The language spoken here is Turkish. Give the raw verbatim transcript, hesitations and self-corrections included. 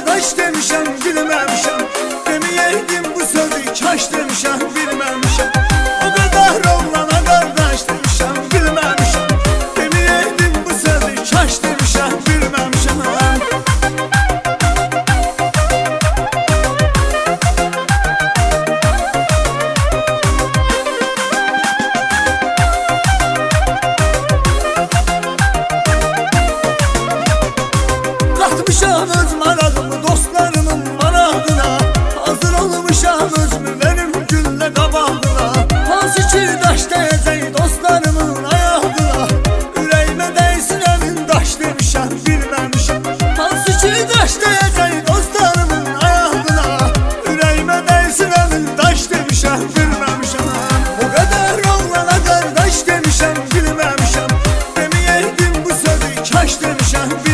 kardeş demişem bilmemişem. Demeyeydim bu sözü kaç demişem bilmemişem. O kadar oğlana kardeş demişem bilmemişem. Demeyeydim bu sözü kaç demişem bilmemişem. Katmışam öz marağımı dostlarımın maradına. Hazır olmuşam özümü benim gülle kabağına. Pas içi taş değecek dostlarımın ayağına. Yüreğime değsin elin taş demişem bilmemişem. Pas içi taş değecek dostlarımın ayağına. Yüreğime değsin elin taş demişem bilmemişem. O kadar oğlana kardeş demişem bilmemişem. Demeyeydim bu sözü kaç demişem bilmemişem.